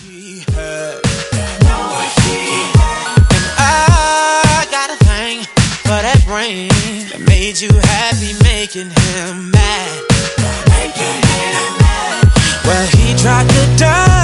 she heard. And I got a thing for that brain that made you happy, making him mad. Well, he tried to die.